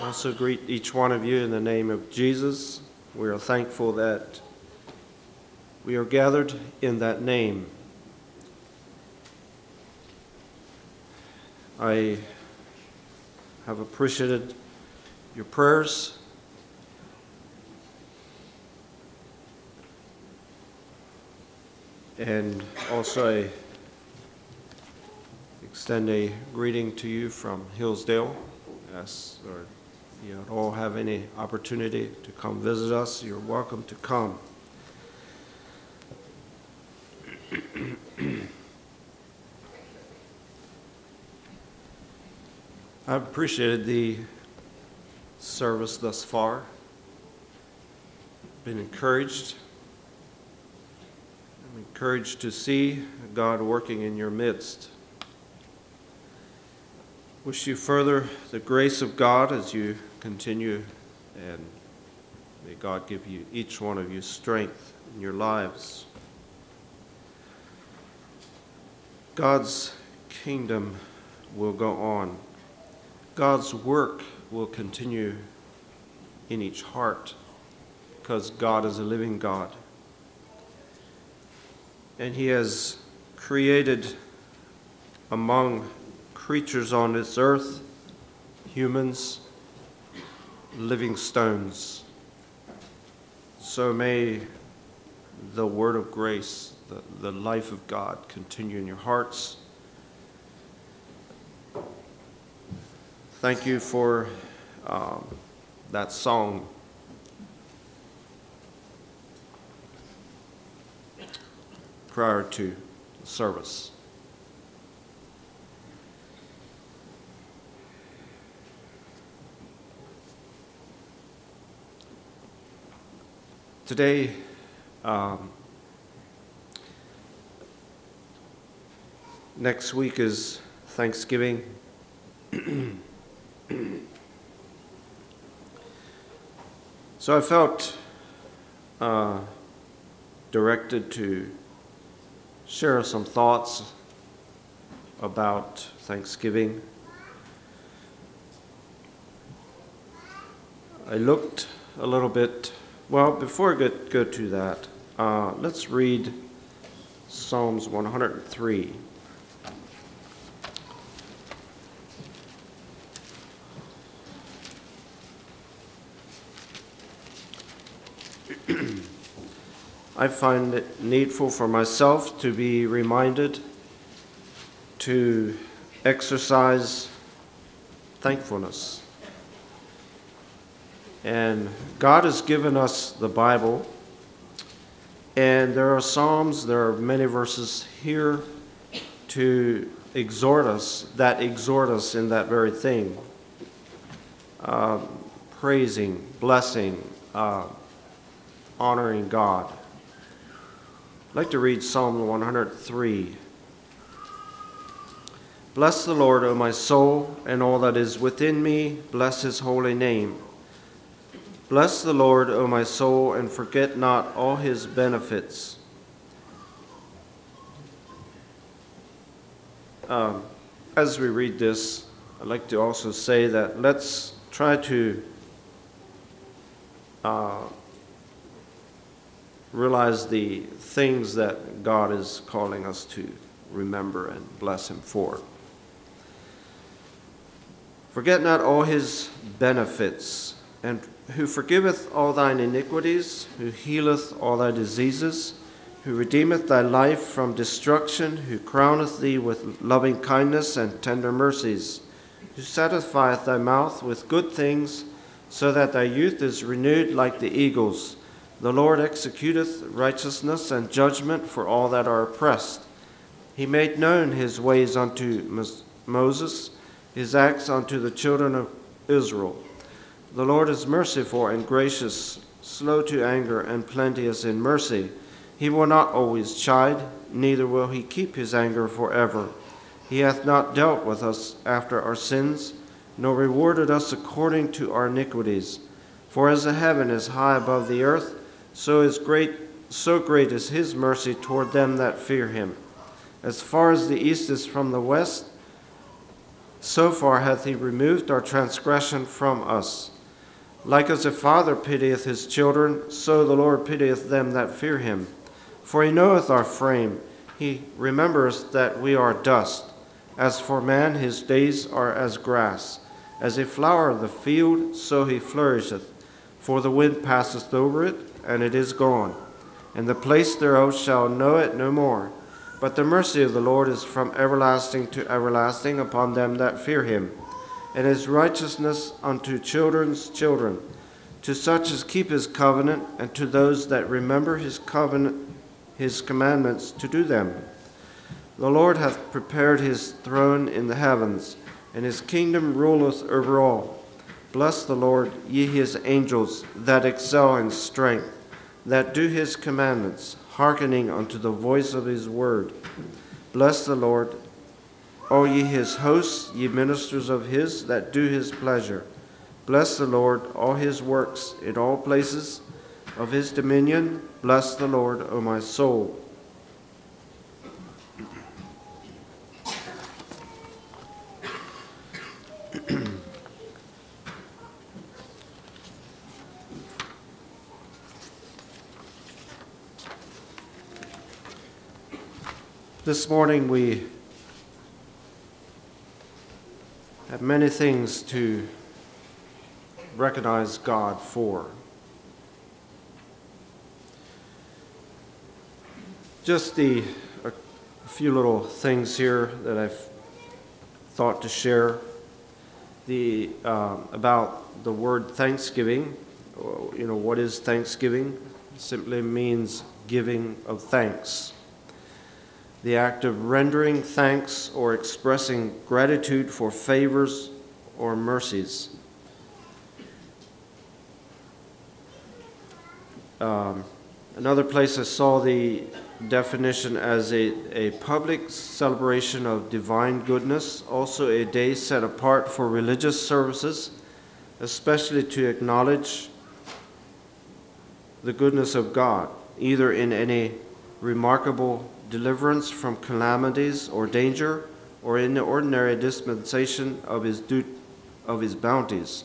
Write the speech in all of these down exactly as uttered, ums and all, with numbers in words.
I also greet each one of you in the name of Jesus. We are thankful that we are gathered in that name. I have appreciated your prayers. And also I extend a greeting to you from Hillsdale. Yes, or you don't all have any opportunity to come visit us, you're welcome to come. I've appreciated the service thus far. Been encouraged. I'm encouraged to see God working in your midst. Wish you further the grace of God as you continue, and may God give you, each one of you, strength in your lives. God's kingdom will go on. God's work will continue in each heart because God is a living God. And He has created among creatures on this earth, humans, living stones. So may the word of grace, the, the life of God continue in your hearts. Thank you for um, that song. Prior to the service. Today, um, next week is Thanksgiving. So I felt uh, directed to share some thoughts about Thanksgiving. I looked a little bit. Well, before I get, go to that, uh, let's read Psalms one hundred three. I find it needful for myself to be reminded to exercise thankfulness. And God has given us the Bible, and there are Psalms, there are many verses here to exhort us, that exhort us in that very thing. Uh, praising, blessing, uh, honoring God. I'd like to read Psalm one hundred three. Bless the Lord, O my soul, and all that is within me, bless his holy name. Bless the Lord, O my soul, and forget not all his benefits. Um, as we read this, I'd like to also say that let's try to uh, realize the things that God is calling us to remember and bless him for. Forget not all his benefits, and who forgiveth all thine iniquities, who healeth all thy diseases, who redeemeth thy life from destruction, who crowneth thee with loving kindness and tender mercies, who satisfieth thy mouth with good things, so that thy youth is renewed like the eagles. The Lord executeth righteousness and judgment for all that are oppressed. He made known his ways unto Moses, his acts unto the children of Israel. The Lord is merciful and gracious, slow to anger, and plenteous in mercy. He will not always chide, neither will he keep his anger forever. He hath not dealt with us after our sins, nor rewarded us according to our iniquities. For as the heaven is high above the earth, so is great, so great is his mercy toward them that fear him. As far as the east is from the west, So far hath he removed our transgression from us. Like as a father pitieth his children, so the Lord pitieth them that fear him. For he knoweth our frame, he remembers that we are dust. As for man, his days are as grass. As a flower of the field, so he flourisheth. For the wind passeth over it, and it is gone, and the place thereof shall know it no more. But the mercy of the Lord is from everlasting to everlasting upon them that fear him, and his righteousness unto children's children, to such as keep his covenant, and to those that remember his covenant, his commandments to do them. The Lord hath prepared his throne in the heavens, and his kingdom ruleth over all. Bless the Lord, ye his angels, that excel in strength, that do his commandments, hearkening unto the voice of his word. Bless the Lord, all ye his hosts, ye ministers of his, that do his pleasure. Bless the Lord, all his works in all places of his dominion. Bless the Lord, O my soul. This morning we have many things to recognize God for. Just the a few little things here that I've thought to share. The uh, about the word thanksgiving. You know, what is thanksgiving? It simply means giving of thanks. The act of rendering thanks or expressing gratitude for favors or mercies. Um, another place I saw the definition as a, a public celebration of divine goodness, also a day set apart for religious services, especially to acknowledge the goodness of God, either in any remarkable deliverance from calamities or danger, or in the ordinary dispensation of his due, of his bounties.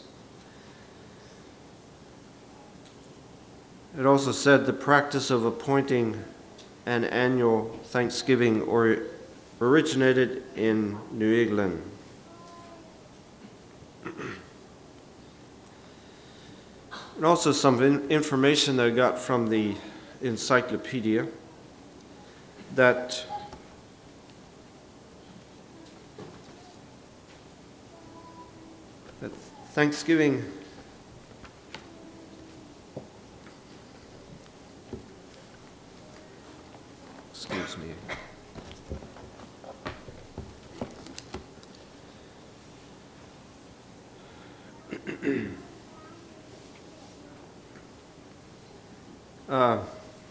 It also said the practice of appointing an annual Thanksgiving or originated in New England. And also some information that I got from the encyclopedia that that Thanksgiving excuse me uh,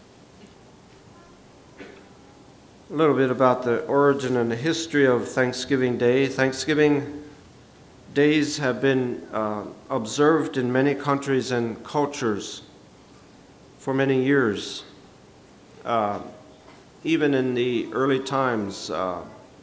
a little bit about the origin and the history of Thanksgiving Day. Thanksgiving days have been uh, observed in many countries and cultures for many years. Uh, even in the early times, uh,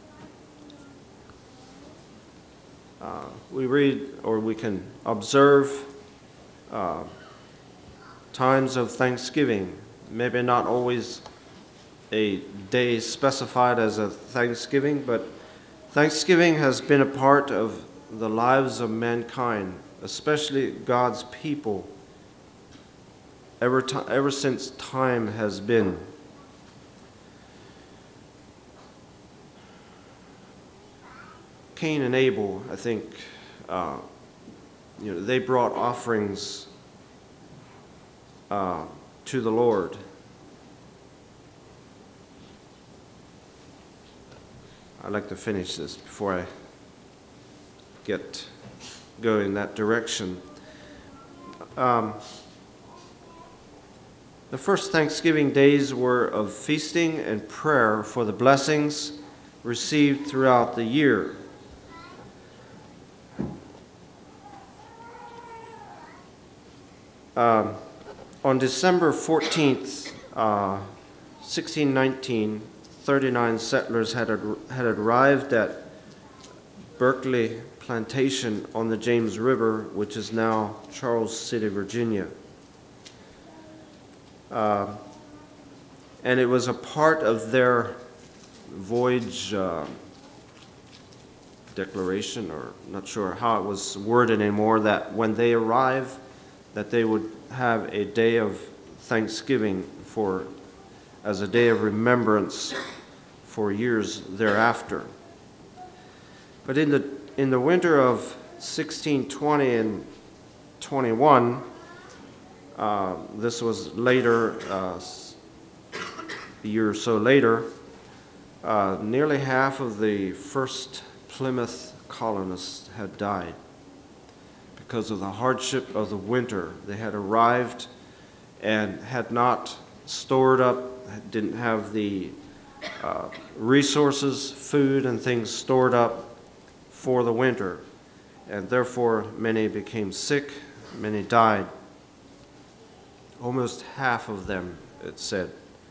uh, we read or we can observe uh, times of Thanksgiving, maybe not always a day specified as a Thanksgiving, but Thanksgiving has been a part of the lives of mankind, especially God's people, ever, t- ever since time has been. Cain and Abel, I think, uh, you know, they brought offerings uh, to the Lord. I'd like to finish this before I get go in that direction. Um, the first Thanksgiving days were of feasting and prayer for the blessings received throughout the year. Um, on December fourteenth, uh, sixteen nineteen, thirty-nine settlers had, ad- had arrived at Berkeley Plantation on the James River, which is now Charles City, Virginia. Uh, and it was a part of their voyage uh, declaration, or not sure how it was worded anymore, that when they arrive, that they would have a day of thanksgiving for, as a day of remembrance for years thereafter. But in the in the winter of sixteen twenty and twenty-one, uh, this was later, uh, a year or so later, uh, nearly half of the first Plymouth colonists had died because of the hardship of the winter. They had arrived and had not stored up, didn't have the uh, resources, food and things stored up for the winter, and therefore many became sick, many died. Almost half of them, it said.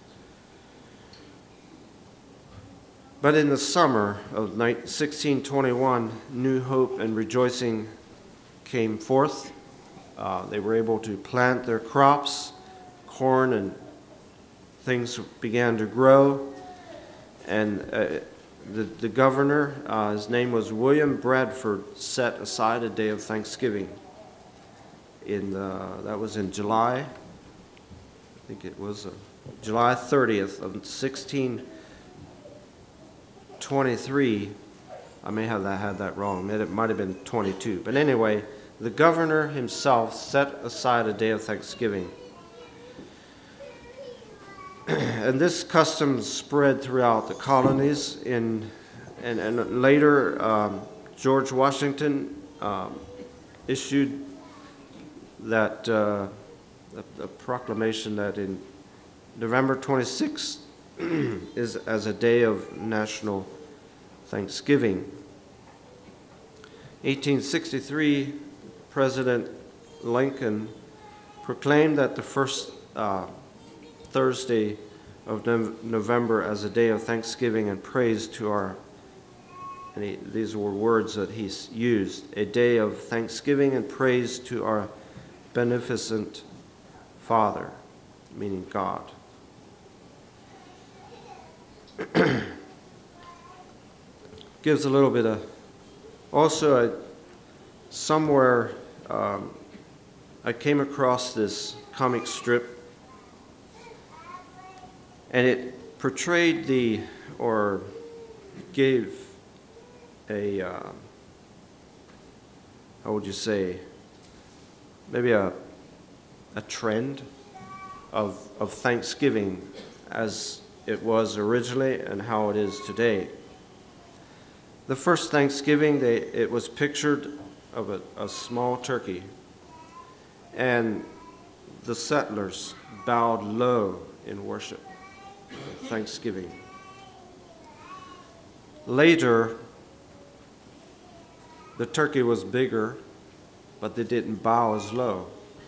But in the summer of sixteen twenty-one, new hope and rejoicing came forth. Uh, they were able to plant their crops, corn and things began to grow. And uh, the, the governor, uh, his name was William Bradford, set aside a day of thanksgiving. In the, that was in July, I think it was uh, July thirtieth of sixteen twenty-three. I may have that, had that wrong. It might have been twenty-two. But anyway, the governor himself set aside a day of thanksgiving. And this custom spread throughout the colonies. In, and, and later, um, George Washington um, issued that uh, a, a proclamation that in November twenty-sixth is as a day of national thanksgiving. eighteen sixty-three, President Lincoln proclaimed that the first uh, Thursday of no- November as a day of thanksgiving and praise to our, and he, these were words that he used, a day of thanksgiving and praise to our beneficent Father, meaning God. Gives a little bit of, also I, somewhere um, I came across this comic strip, and it portrayed the, or gave a, uh, how would you say, maybe a, a trend of, of Thanksgiving as it was originally and how it is today. The first Thanksgiving, they, it was pictured of a, a small turkey, and the settlers bowed low in worship, Thanksgiving. Later, the turkey was bigger, but they didn't bow as low.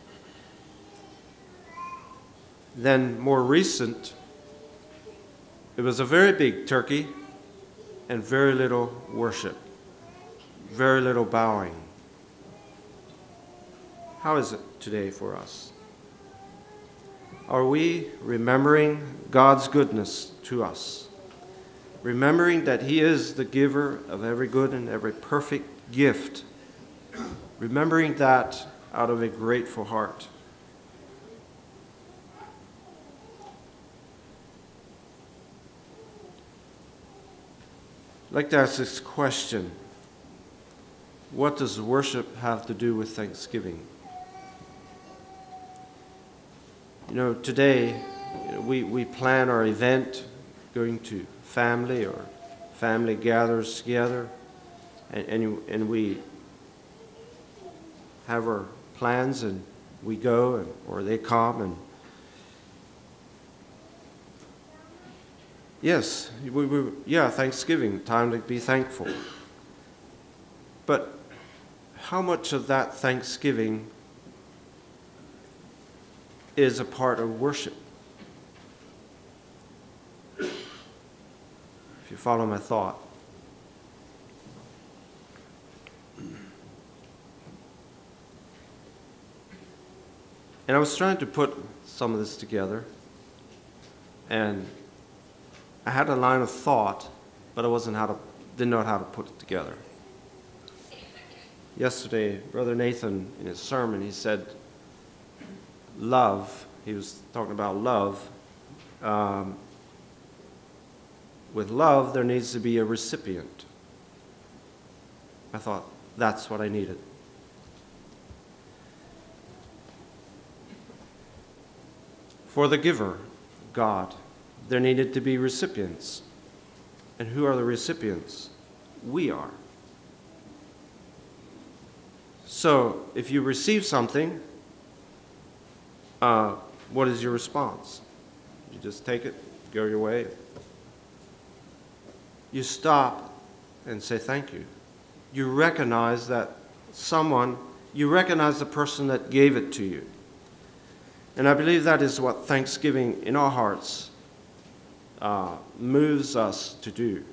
Then, more recent, it was a very big turkey and very little worship, very little bowing. How is it today for us? Are we remembering God's goodness to us? Remembering that He is the giver of every good and every perfect gift. Remembering that out of a grateful heart. I'd like to ask this question. What does worship have to do with Thanksgiving? You know, today you know, we, we plan our event, going to family or family gathers together, and, and, and we have our plans and we go, and, or they come, and yes, we, we, yeah, Thanksgiving, time to be thankful. But how much of that Thanksgiving is a part of worship? If you follow my thought. And I was trying to put some of this together, and I had a line of thought, but I wasn't how to, didn't know how to put it together. Yesterday, Brother Nathan, in his sermon, he said, love, he was talking about love. Um, with love, there needs to be a recipient. I thought, that's what I needed. For the giver, God, there needed to be recipients. And who are the recipients? We are. So, if you receive something, uh, what is your response? You just take it, go your way. You stop and say thank you. You recognize that someone, you recognize the person that gave it to you. And I believe that is what thanksgiving in our hearts uh, moves us to do.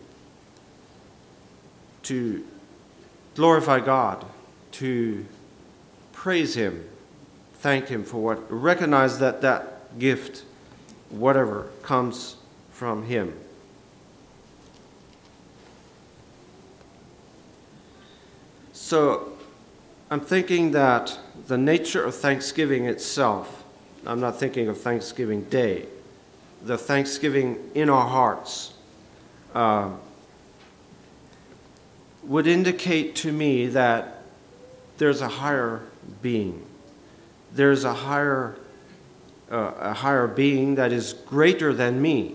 To glorify God, to praise Him, thank Him for what, recognize that that gift, whatever, comes from Him. So I'm thinking that the nature of Thanksgiving itself, I'm not thinking of Thanksgiving Day, the Thanksgiving in our hearts, uh, would indicate to me that there's a higher being. There's a higher, uh, a higher being that is greater than me.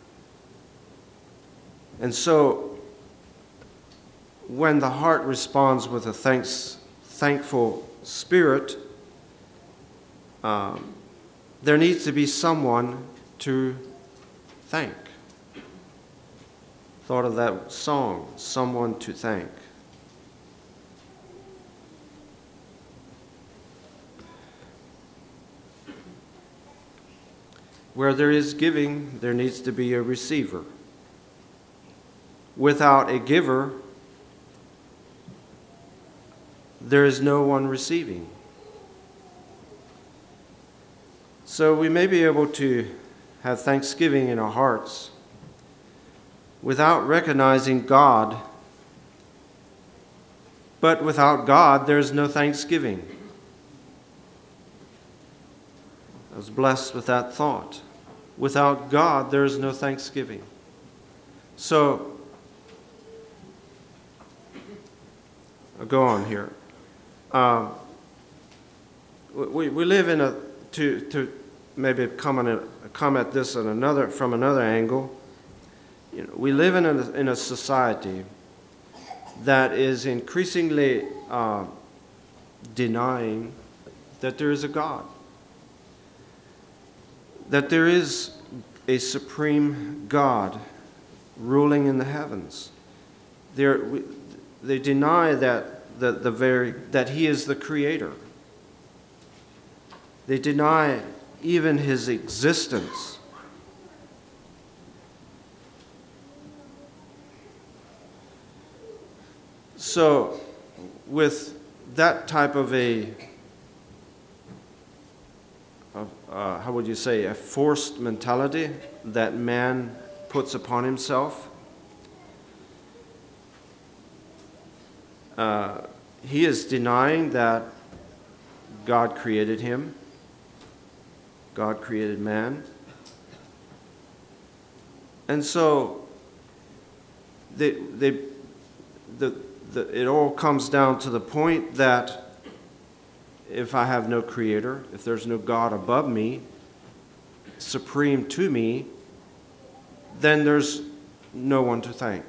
And so, when the heart responds with a thanks, thankful spirit, um, there needs to be someone to thank. Thought of that song, Someone to Thank. Where there is giving, there needs to be a receiver. Without a giver, there is no one receiving. So we may be able to have thanksgiving in our hearts without recognizing God, but without God, there's no thanksgiving. I was blessed with that thought. Without God, there is no thanksgiving. So, I'll go on here. Uh, we, we live in a, to, to maybe come, on a, come at this in another, from another angle, you know, we live in a, in a society that is increasingly uh, denying that there is a God, that there is a supreme God ruling in the heavens. They're, we, they deny that the, the very that He is the Creator. They deny even His existence. So, with that type of a, of, uh, how would you say, a forced mentality that man puts upon himself, uh, he is denying that God created him, God created man. And so, they, they, the, the, it all comes down to the point that if I have no creator, if there's no God above me, supreme to me, then there's no one to thank.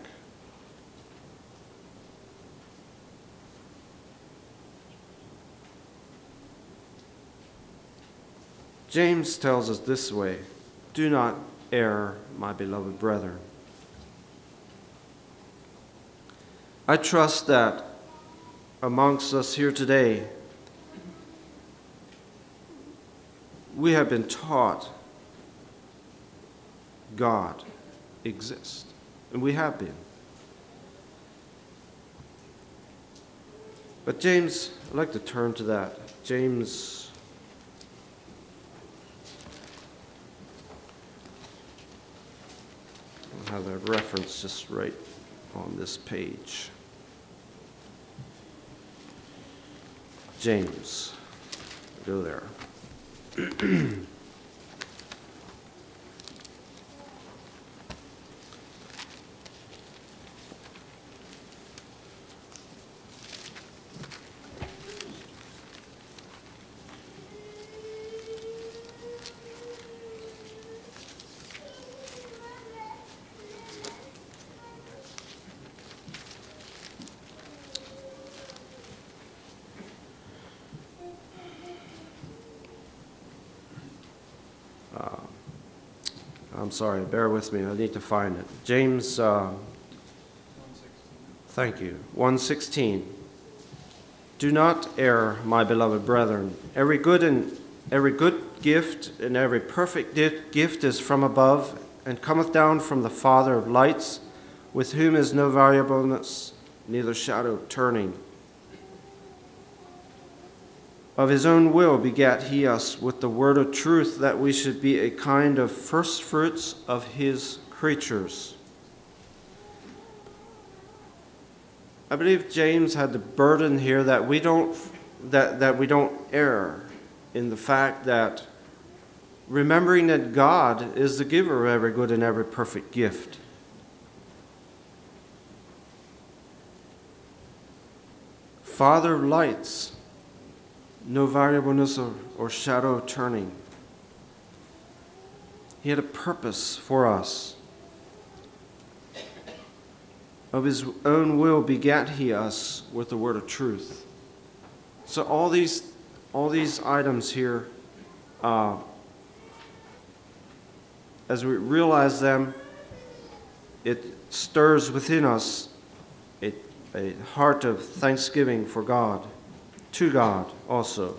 James tells us this way, "Do not err, my beloved brethren." I trust that amongst us here today, we have been taught God exists, and we have been. But James, I'd like to turn to that. James have a reference just right on this page. James. Go there. I'm sorry, bear with me. I need to find it. James, uh, thank you. one sixteen. Do not err, my beloved brethren. Every good and every good gift and every perfect gift is from above and cometh down from the Father of lights, with whom is no variableness, neither shadow turning. Of his own will begat he us with the word of truth, that we should be a kind of first fruits of his creatures. I believe James had the burden here that we don't that, that we don't err in the fact that remembering that God is the giver of every good and every perfect gift. Father of lights, no variableness or, or shadow turning. He had a purpose for us. Of his own will begat he us with the word of truth. So all these, all these items here, uh, as we realize them, it stirs within us a, a heart of thanksgiving for God, to God also.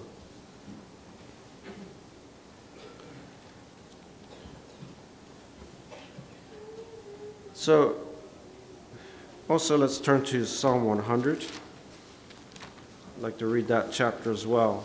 So, also let's turn to Psalm one hundred. I'd like to read that chapter as well.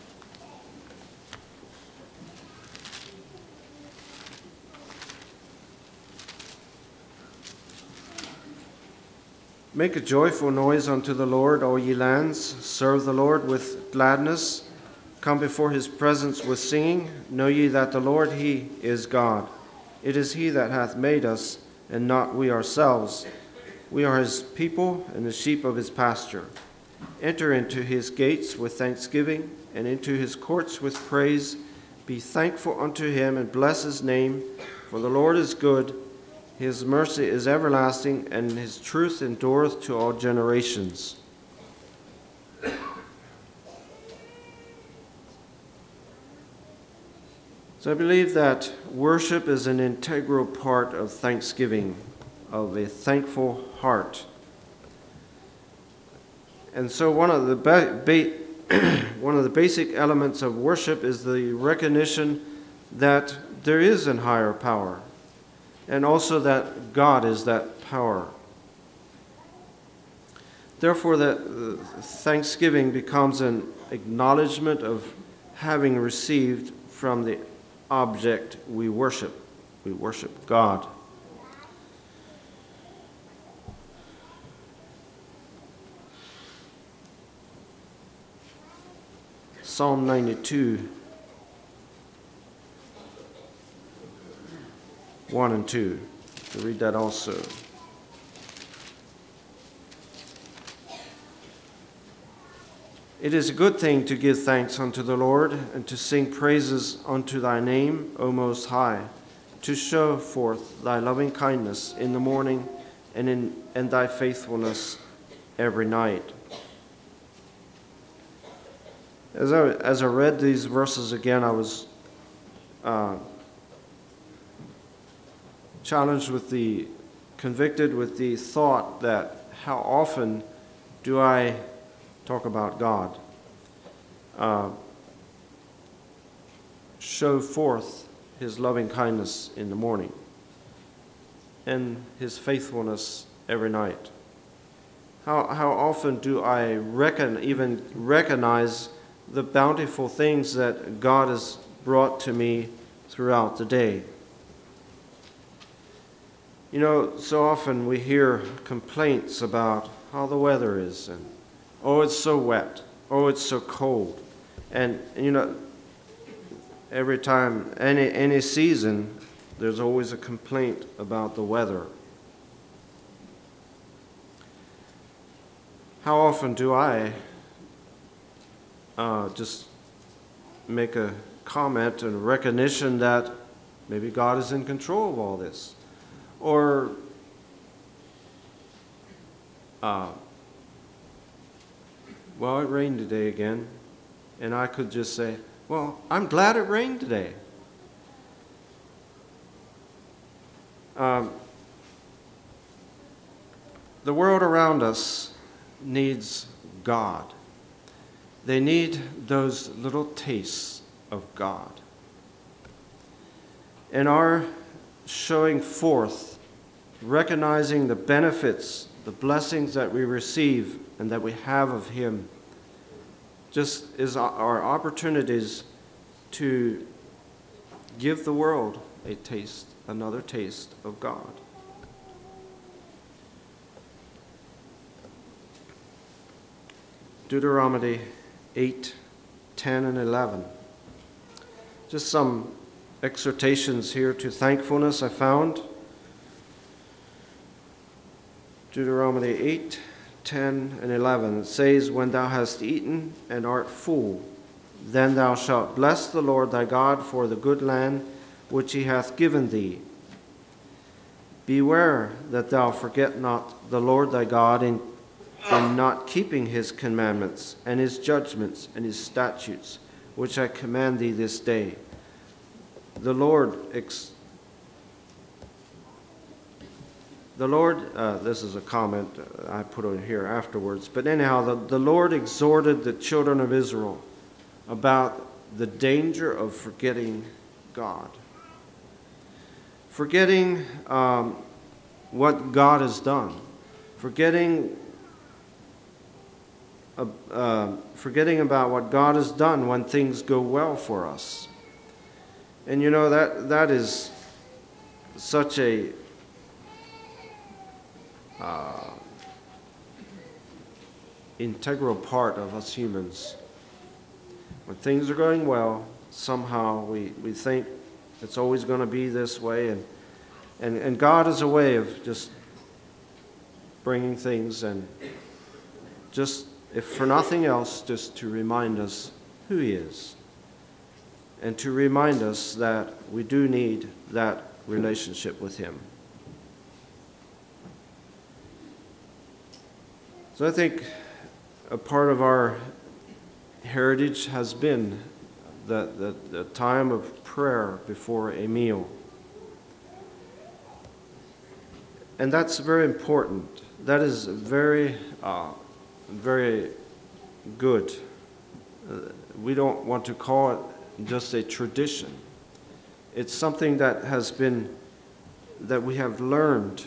Make a joyful noise unto the Lord, all ye lands. Serve the Lord with gladness. Come before his presence with singing. Know ye that the Lord, he is God. It is he that hath made us, and not we ourselves. We are his people, and the sheep of his pasture. Enter into his gates with thanksgiving, and into his courts with praise. Be thankful unto him, and bless his name. For the Lord is good. His mercy is everlasting, and his truth endureth to all generations. So I believe that worship is an integral part of thanksgiving, of a thankful heart. And so one of the ba- ba- one of the basic elements of worship is the recognition that there is a higher power, and also that God is that power. Therefore, that thanksgiving becomes an acknowledgement of having received from the object we worship. We worship God. Psalm ninety-two, one and two. To read that also. It is a good thing to give thanks unto the Lord, and to sing praises unto thy name, O Most High, to show forth thy loving kindness in the morning, and in and thy faithfulness every night. As I, as I read these verses again, I was uh, challenged with the, convicted with the thought that how often do I talk about God? Uh, show forth his loving kindness in the morning and his faithfulness every night. How, how often do I reckon, even recognize the bountiful things that God has brought to me throughout the day? You know, so often we hear complaints about how the weather is, and oh, it's so wet, oh, it's so cold. And, you know, every time, any, any season, there's always a complaint about the weather. How often do I uh, just make a comment and recognition that maybe God is in control of all this? Or uh, well, it rained today again, and I could just say, well, I'm glad it rained today. Um, the world around us needs God. They need those little tastes of God. And our showing forth, recognizing the benefits, the blessings that we receive and that we have of Him, just is our opportunities to give the world a taste, another taste of God. Deuteronomy eight, ten, and eleven. Just some exhortations here to thankfulness I found. Deuteronomy eight, ten, and eleven. It says, when thou hast eaten and art full, then thou shalt bless the Lord thy God for the good land which he hath given thee. Beware that thou forget not the Lord thy God in, in not keeping his commandments and his judgments and his statutes, which I command thee this day. The Lord, ex- the Lord, uh, this is a comment I put on here afterwards, but anyhow, the, the Lord exhorted the children of Israel about the danger of forgetting God. Forgetting um, what God has done. Forgetting, uh, uh, forgetting about what God has done when things go well for us. And you know, that that is such a uh, integral part of us humans. When things are going well, somehow we, we think it's always going to be this way. And, and, and God is a way of just bringing things and just, if for nothing else, just to remind us who He is. And to remind us that we do need that relationship with Him. So I think a part of our heritage has been the, the, the time of prayer before a meal. And that's very important. That is very, uh, very good. Uh, we don't want to call it just a tradition. It's something that has been, that we have learned.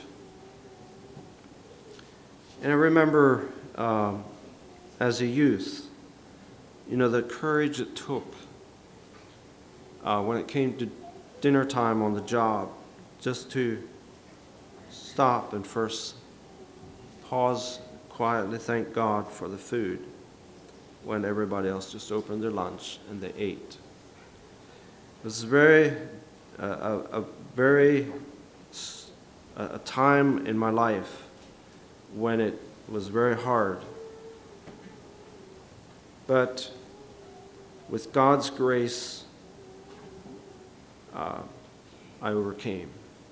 And I remember um, as a youth, you know, the courage it took uh, when it came to dinner time on the job, just to stop and first pause, quietly thank God for the food when everybody else just opened their lunch and they ate. It was very, uh, a, a very, a time in my life when it was very hard. But with God's grace, uh, I overcame.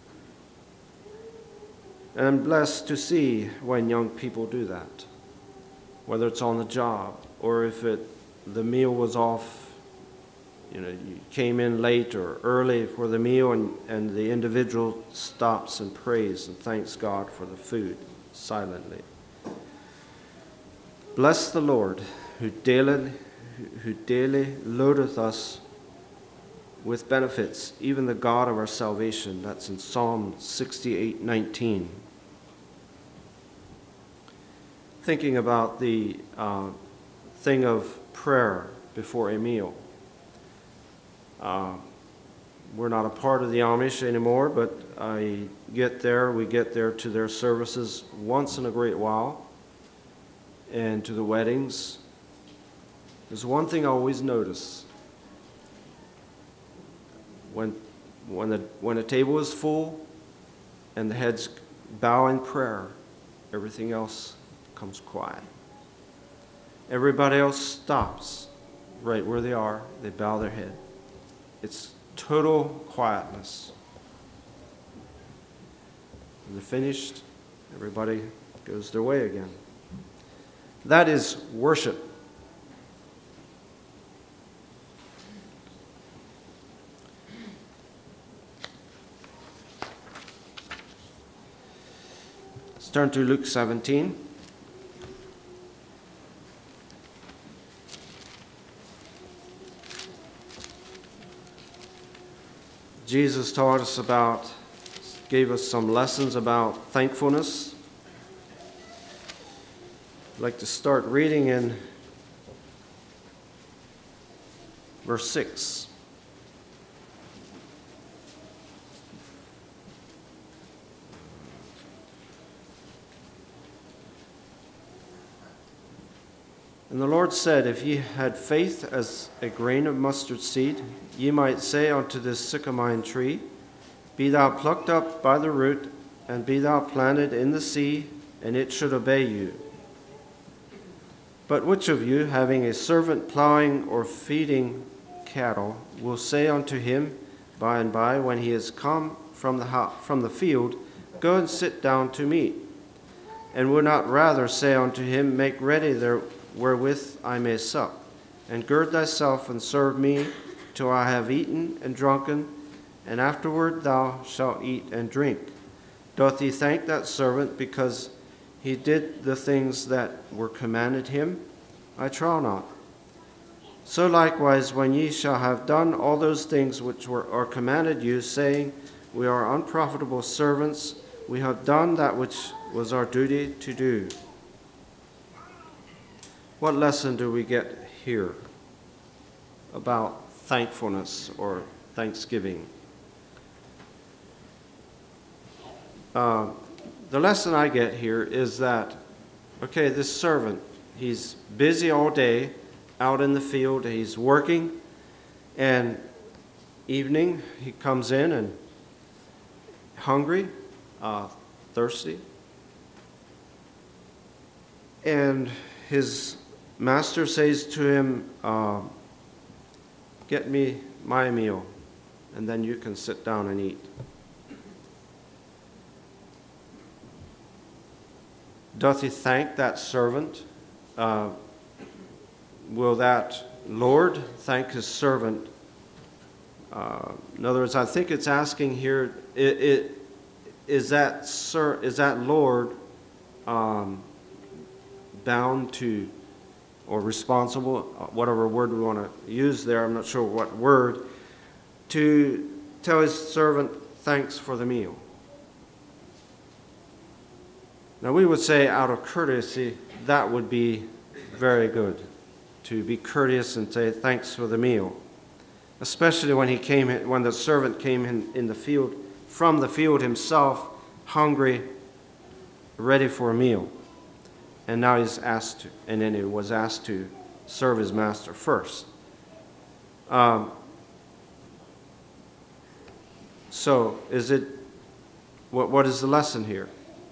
And I'm blessed to see when young people do that, whether it's on the job or if it the meal was off. You know, you came in late or early for the meal, and, and the individual stops and prays and thanks God for the food silently. Bless the Lord, who daily, who daily loadeth us with benefits, even the God of our salvation. That's in Psalm sixty-eight nineteen. Thinking about the uh, thing of prayer before a meal. Uh, we're not a part of the Amish anymore, but I get there, we get there to their services once in a great while, and to the weddings. There's one thing I always notice. When, when, the, when the table is full and the heads bow in prayer, everything else comes quiet. Everybody else stops right where they are. They bow their head. It's total quietness. When they're finished, everybody goes their way again. That is worship. Let's turn to Luke seventeen. Jesus taught us about, gave us some lessons about thankfulness. I'd like to start reading in verse six. And the Lord said, if ye had faith as a grain of mustard seed, ye might say unto this sycamore tree, be thou plucked up by the root, and be thou planted in the sea, and it should obey you. But which of you, having a servant plowing or feeding cattle, will say unto him by and by, when he is come from the ho- from the field, go and sit down to meat? And would not rather say unto him, make ready there wherewith I may sup, and gird thyself and serve me till I have eaten and drunken, and afterward thou shalt eat and drink. Doth he thank that servant because he did the things that were commanded him? I trow not. So likewise, when ye shall have done all those things which were are commanded you, saying, we are unprofitable servants, we have done that which was our duty to do. What lesson do we get here about thankfulness or thanksgiving? Uh, the lesson I get here is that, okay, this servant, he's busy all day out in the field, he's working, and evening he comes in and hungry, uh, thirsty, and his master says to him, uh, get me my meal, and then you can sit down and eat. Doth he thank that servant? Uh, will that Lord thank his servant? Uh, in other words, I think it's asking here, it, it, is that sir, is that Lord um, bound to, or responsible, whatever word we want to use there, I'm not sure what word, to tell his servant thanks for the meal? Now we would say out of courtesy, that would be very good, to be courteous and say thanks for the meal. Especially when he came in, when the servant came in, in the field, from the field himself, hungry, ready for a meal. And now he's asked to, and then he was asked to serve his master first. Um, so, is it, what, what is the lesson here?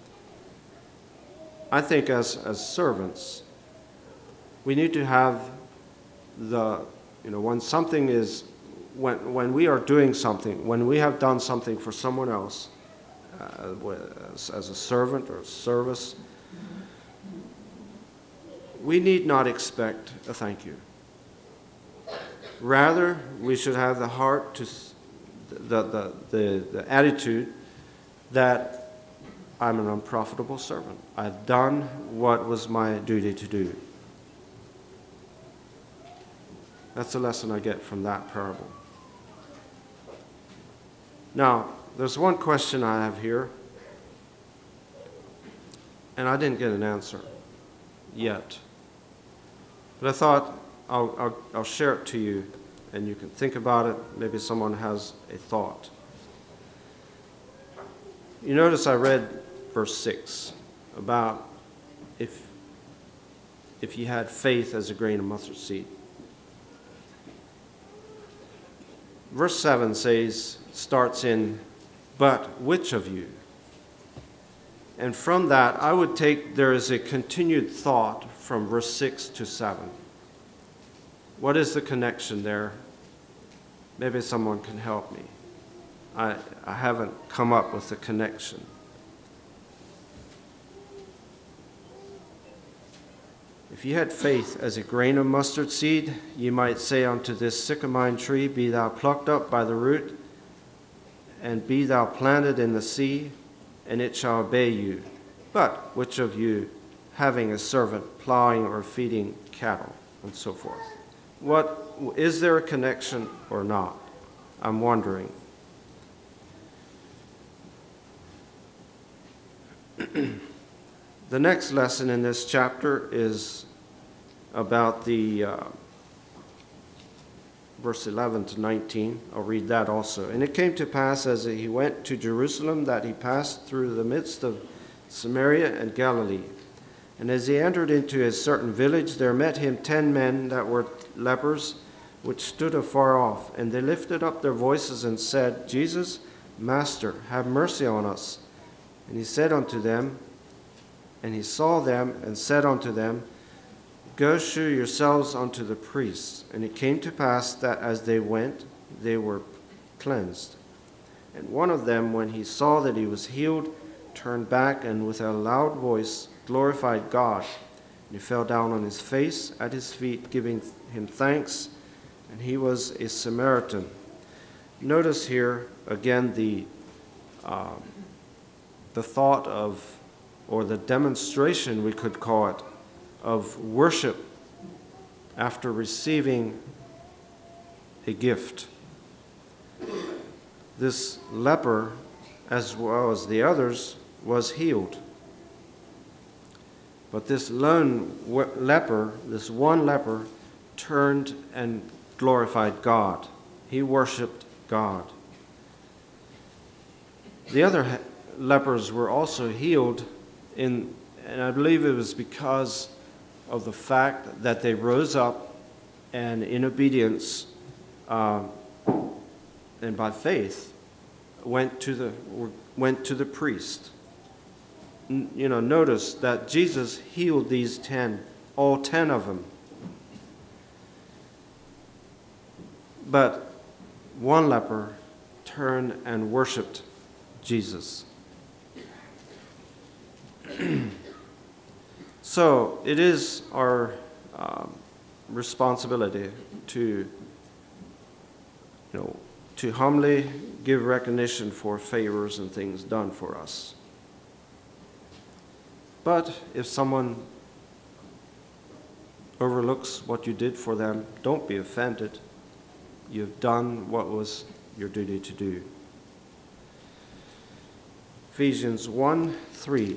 I think as, as servants, we need to have the, you know, when something is, when, when we are doing something, when we have done something for someone else, uh, as, as a servant or a service, we need not expect a thank you. Rather, we should have the heart to, the, the, the, the attitude that I'm an unprofitable servant. I've done what was my duty to do. That's the lesson I get from that parable. Now, there's one question I have here, and I didn't get an answer yet. But I thought I'll, I'll, I'll share it to you and you can think about it. Maybe someone has a thought. You notice I read verse six about if, if you had faith as a grain of mustard seed. Verse seven says, starts in, but which of you? And from that, I would take there is a continued thought from verse six to seven. What is the connection there? Maybe someone can help me. I, I haven't come up with the connection. If you had faith as a grain of mustard seed, you might say unto this sycamore tree, be thou plucked up by the root, and be thou planted in the sea, and it shall obey you. But which of you, having a servant plowing or feeding cattle, and so forth? What is there a connection or not? I'm wondering. The next lesson in this chapter is about the uh, verse eleven to nineteen. I'll read that also. And it came to pass as he went to Jerusalem that he passed through the midst of Samaria and Galilee. And as he entered into a certain village, there met him ten men that were lepers, which stood afar off. And they lifted up their voices and said, Jesus, Master, have mercy on us. And he said unto them, and he saw them, and said unto them, Go shew yourselves unto the priests. And it came to pass that as they went, they were cleansed. And one of them, when he saw that he was healed, turned back, and with a loud voice glorified God. And he fell down on his face at his feet, giving him thanks. And he was a Samaritan. Notice here again the uh, the thought of, or the demonstration, we could call it, of worship after receiving a gift. This leper, as well as the others, was healed. But this lone leper, this one leper, turned and glorified God. He worshiped God. The other lepers were also healed, in, and I believe it was because of the fact that they rose up and in obedience uh, and by faith went to the went to the priest. N- you know, notice that Jesus healed these ten, all ten of them. But one leper turned and worshipped Jesus. So it is our um, responsibility to, you know, to humbly give recognition for favors and things done for us. But if someone overlooks what you did for them, don't be offended. You've done what was your duty to do. Ephesians one three.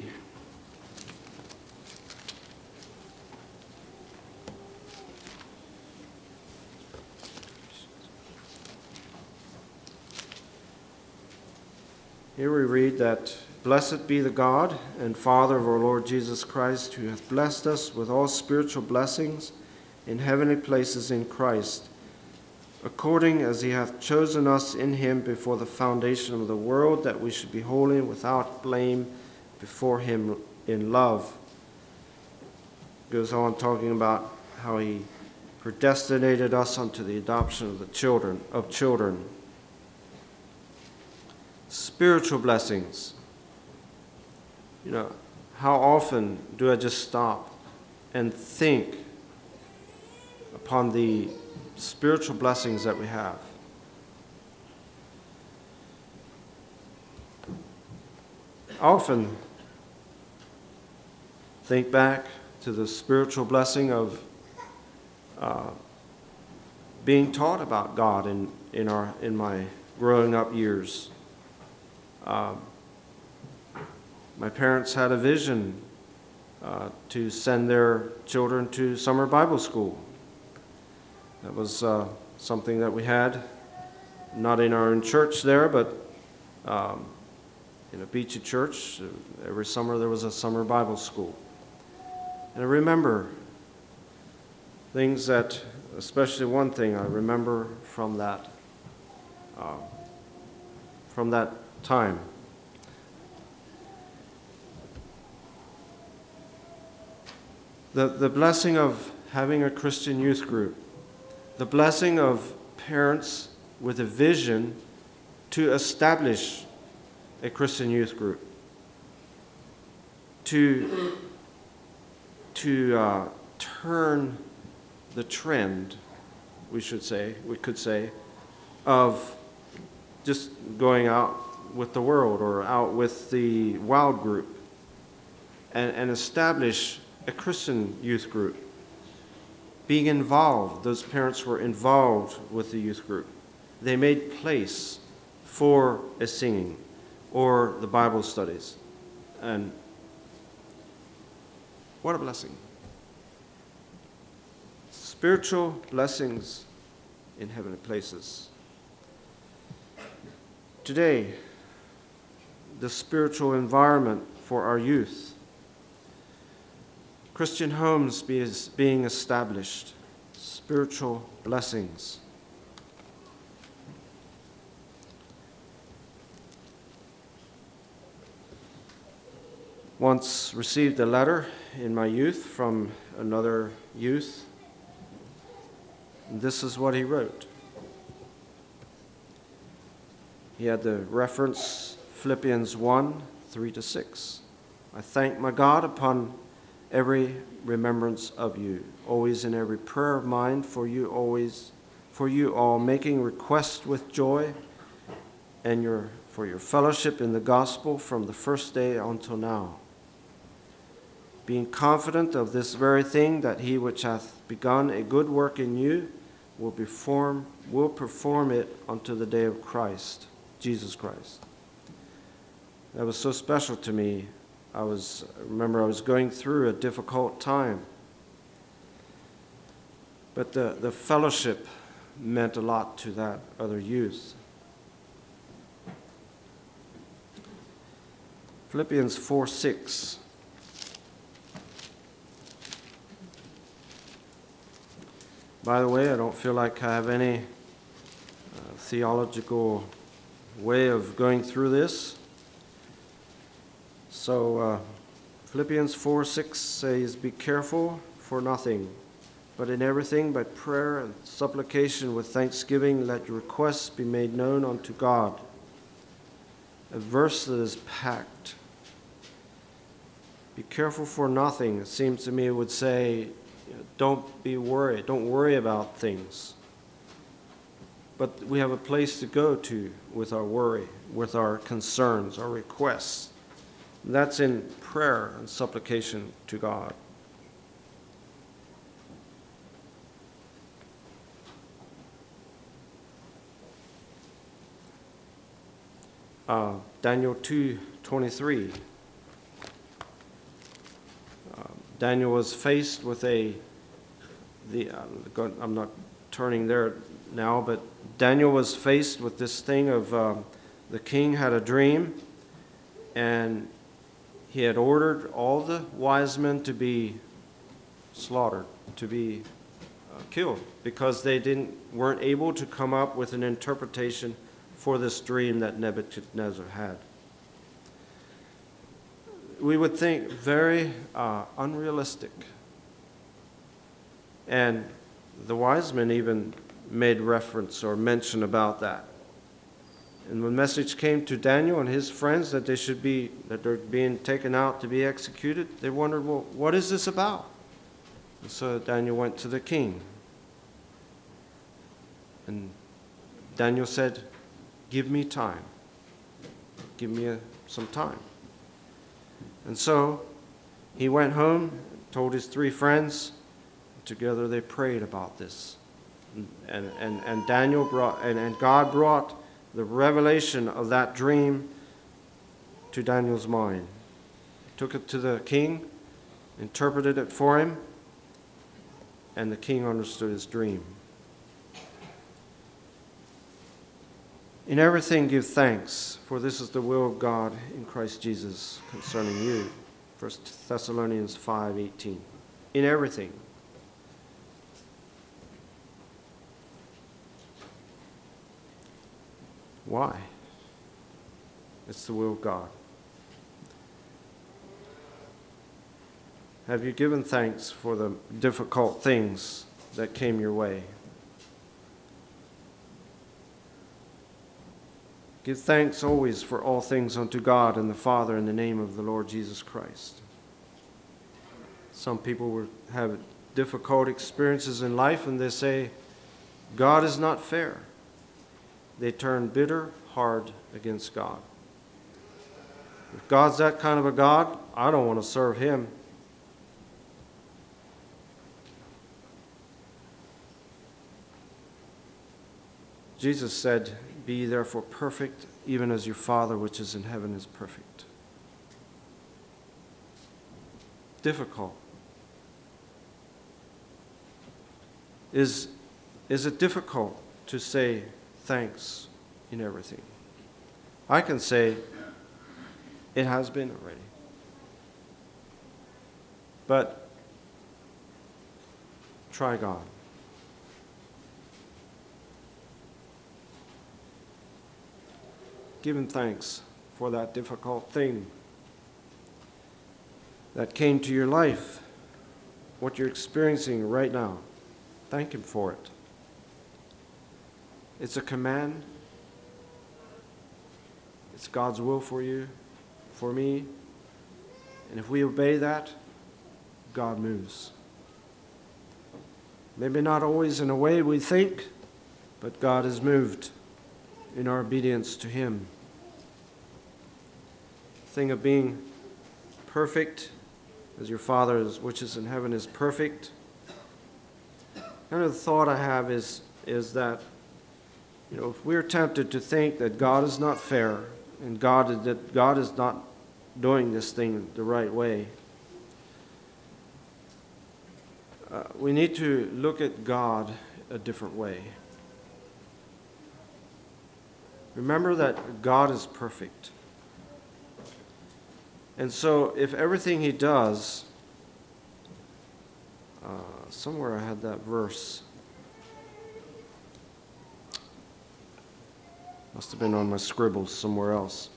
Here we read that, Blessed be the God and Father of our Lord Jesus Christ, who hath blessed us with all spiritual blessings in heavenly places in Christ, according as he hath chosen us in him before the foundation of the world, that we should be holy and without blame before him in love. Goes on talking about how he predestinated us unto the adoption of the children of children. Spiritual blessings. You know, how often do I just stop and think upon the spiritual blessings that we have? I often think back to the spiritual blessing of uh, being taught about God in, in, our, in my growing up years. Um, my parents had a vision uh, to send their children to summer Bible school. That was uh, something that we had, not in our own church there, but um, in a Beachy church. Every summer there was a summer Bible school. And I remember things that, especially one thing I remember from that, uh, from that time. The, the blessing of having a Christian youth group, the blessing of parents with a vision to establish a Christian youth group, to, to uh, turn the trend, we should say, we could say, of just going out with the world or out with the wild group and, and establish a Christian youth group. Being involved, those parents were involved with the youth group. They made place for a singing or the Bible studies. And what a blessing. Spiritual blessings in heavenly places. Today, the spiritual environment for our youth. Christian homes be, being established. Spiritual blessings. Once received a letter in my youth from another youth. This is what he wrote. He had the reference Philippians one, three to six. I thank my God upon every remembrance of you, always in every prayer of mine for you always, for you all, making request with joy, and your for your fellowship in the gospel from the first day until now. Being confident of this very thing, that he which hath begun a good work in you will perform will perform it unto the day of Christ, Jesus Christ. That was so special to me. I was I remember I was going through a difficult time. But the, the fellowship meant a lot to that other youth. Philippians four six. By the way, I don't feel like I have any uh, theological way of going through this. So uh, Philippians four six says, be careful for nothing, but in everything by prayer and supplication with thanksgiving let your requests be made known unto God. A verse that is packed. Be careful for nothing, it seems to me, it would say, don't be worried, don't worry about things. But we have a place to go to with our worry, with our concerns, our requests. That's in prayer and supplication to God. Uh, Daniel two twenty-three. Uh, Daniel was faced with a, the uh, I'm not turning there now, but Daniel was faced with this thing of uh, the king had a dream, and he had ordered all the wise men to be slaughtered, to be uh, killed, because they didn't weren't able to come up with an interpretation for this dream that Nebuchadnezzar had. We would think very uh, unrealistic. And the wise men even made reference or mention about that. And when the message came to Daniel and his friends that they should be, that they're being taken out to be executed, they wondered, well, what is this about? And so Daniel went to the king. And Daniel said, give me time. Give me a, some time. And so he went home, told his three friends. Together they prayed about this. And, and, and Daniel brought, and, and God brought the revelation of that dream to Daniel's mind. Took it to the king, interpreted it for him, and the king understood his dream. In everything give thanks, for this is the will of God in Christ Jesus concerning you. First Thessalonians five eighteen. In everything. Why? It's the will of God. Have you given thanks for the difficult things that came your way? Give thanks always for all things unto God and the Father in the name of the Lord Jesus Christ. Some people will have difficult experiences in life and they say, God is not fair. They turn bitter, hard against God. If God's that kind of a God, I don't want to serve him. Jesus said, be ye therefore perfect, even as your Father which is in heaven is perfect. Difficult. Is, is it difficult to say thanks in everything? I can say it has been already. But try God. Give him thanks for that difficult thing that came to your life, what you're experiencing right now. Thank him for it. It's a command. It's God's will for you, for me. And if we obey that, God moves. Maybe not always in a way we think, but God is moved in our obedience to him. The thing of being perfect, as your Father is, which is in heaven is perfect. Kind of the thought I have is, is that, you know, if we're tempted to think that God is not fair and God, that God is not doing this thing the right way, uh, we need to look at God a different way. Remember that God is perfect. And so if everything he does, uh, somewhere I had that verse. Must have been on my scribbles somewhere else.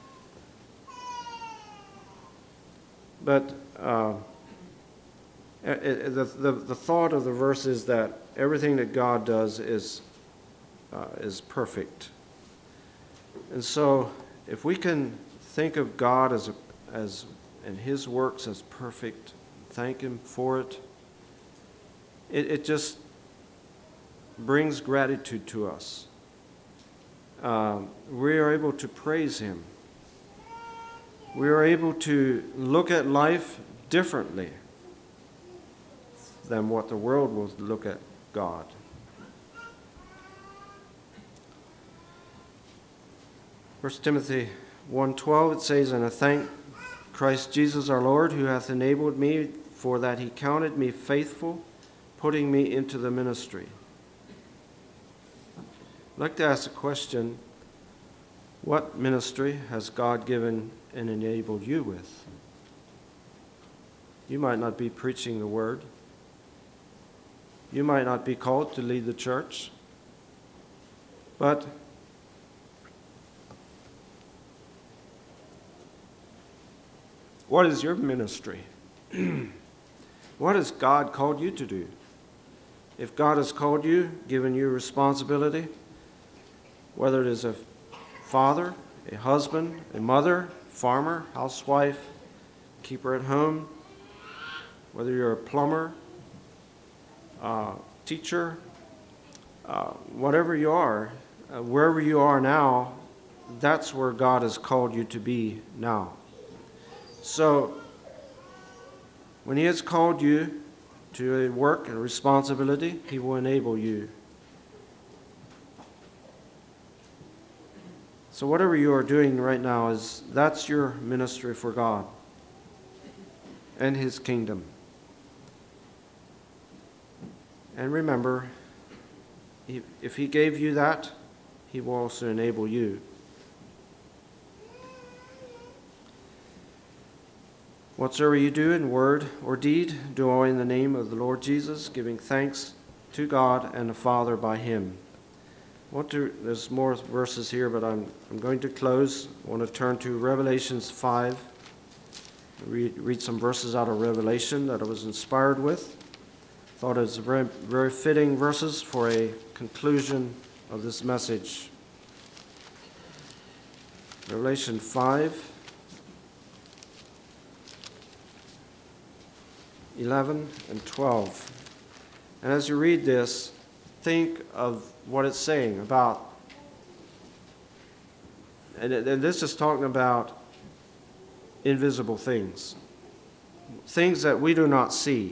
But uh, it, it, the, the, the thought of the verse is that everything that God does is, uh, is perfect. And so if we can think of God as, a, as and his works as perfect, thank him for it, it, it just brings gratitude to us. Um, we are able to praise him. We are able to look at life differently than what the world will look at God. First Timothy one twelve, it says, and I thank Christ Jesus our Lord, who hath enabled me, for that he counted me faithful, putting me into the ministry. I'd like to ask a question. What ministry has God given and enabled you with? You might not be preaching the word. You might not be called to lead the church. But what is your ministry? What has God called you to do? If God has called you, given you responsibility, whether it is a father, a husband, a mother, farmer, housewife, keeper at home, whether you're a plumber, uh, teacher, uh, whatever you are, uh, wherever you are now, that's where God has called you to be now. So, when he has called you to a work and a responsibility, he will enable you. So whatever you are doing right now, is that's your ministry for God and his kingdom. And remember, if he gave you that, he will also enable you. Whatsoever you do in word or deed, do all in the name of the Lord Jesus, giving thanks to God and the Father by him. I want to, there's more verses here, but I'm, I'm going to close. I want to turn to Revelations five. Read, read some verses out of Revelation that I was inspired with. Thought it was very, very fitting verses for a conclusion of this message. Revelation five, eleven, and twelve. And as you read this, think of what it's saying about, and, and this is talking about invisible things, things that we do not see.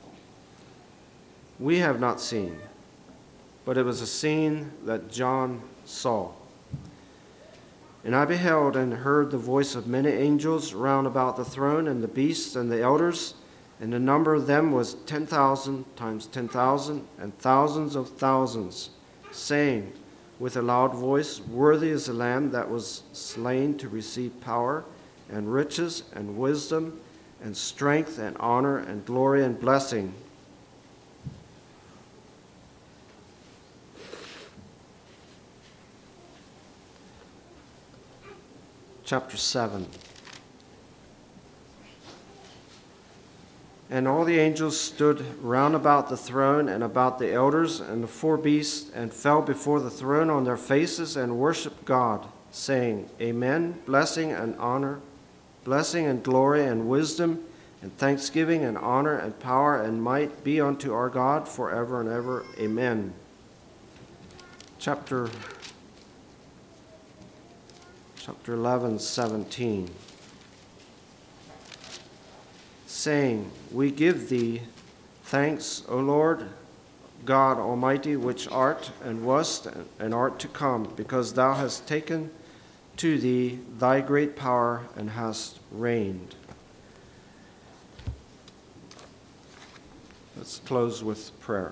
We have not seen, but it was a scene that John saw. And I beheld and heard the voice of many angels round about the throne and the beasts and the elders, and the number of them was ten thousand times ten thousand and thousands of thousands, saying with a loud voice, Worthy is the Lamb that was slain to receive power and riches and wisdom and strength and honor and glory and blessing. Chapter seven. And all the angels stood round about the throne and about the elders and the four beasts, and fell before the throne on their faces and worshipped God, saying, Amen, blessing and honor, blessing and glory and wisdom and thanksgiving and honor and power and might be unto our God forever and ever. Amen. Chapter, chapter eleven, seventeen. Saying, We give thee thanks, O Lord, God Almighty, which art and wast and art to come, because thou hast taken to thee thy great power and hast reigned. Let's close with prayer.